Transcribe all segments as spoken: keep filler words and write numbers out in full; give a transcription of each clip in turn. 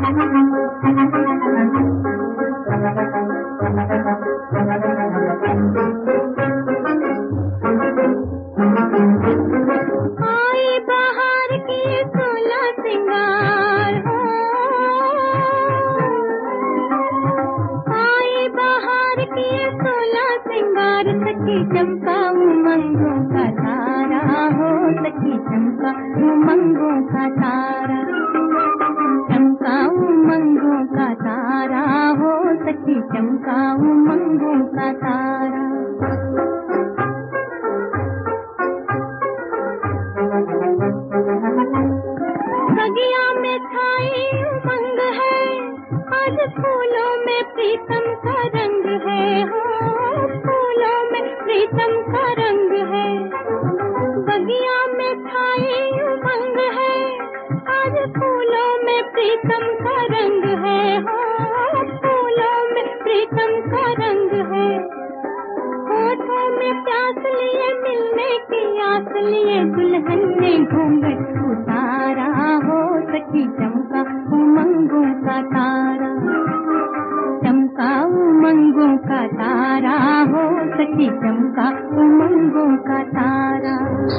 बाहर की सोलह सिंगार हो, आई बाहर की सोलह सिंगार, सखी चंपा उमंगों का तारा हो, सखी चंपा उमंगों का तारा, चंपा उमंगों का तारा हो, सखी चंपा उमंगों का तारा। बगिया में छाई उमंग है, आज फूलों में प्रीतम का रंग है, हो फूलों में प्रीतम का रंग है। बगिया में छाई उमंग है, आज फूलों में प्रीतम का रंग है, हो फूलों में प्रीतम का रंग है। होठों में प्यास लिए मिलने की आस लिए, दुल्हन ने घूंघट उतारा हो, सखी चंपा उमंगों का तारा, चंपा उमंगों का तारा हो, सखी चंपा उमंगों का तारा।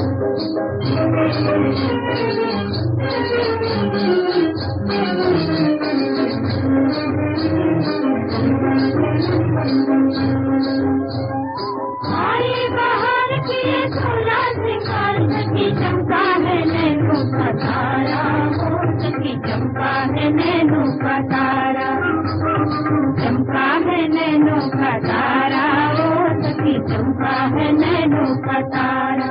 आई बाहर की सोलह सिंगार, सखी चंपा है नैनों का तारा हो, सखी चंपा है नैनों का तारा, चंपा है नैनों का तारा हो, सखी चंपा है नैनों का तारा।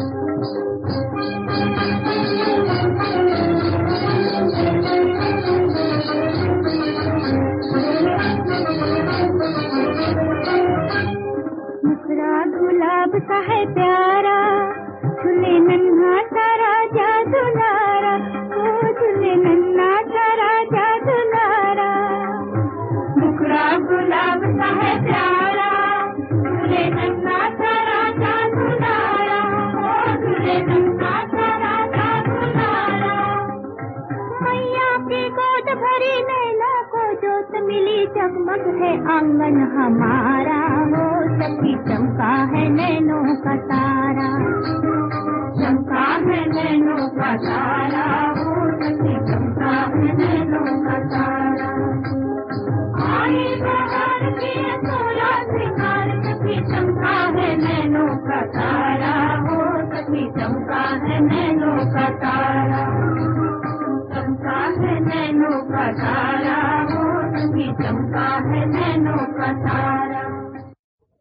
मुखड़ा गुलाब सा है प्यारा, झूले नन्हा सारा जादूलारा, ओ झूले नन्हा सारा जादूलारा। मुखड़ा गुलाब सा है प्यारा, झूले नन्हा सारा जादूलारा, ओ झूले नन्हा सारा जादूलारा। मैया की गोद भरी नैना को जोत मिली, जगमग है आंगन हमारा हो, सखी चंपा है नैनों का तारा, चंपा है नैनों का तारा हो, सखी चंपा है नैनों का तारा। आई बाहर की सोलह सिंगार, सखी चंपा है नैनों का तारा हो, सखी चंपा है नैनों का तारा, चंपा है नैनों का तारा हो, सखी चंपा है नैनों का तारा।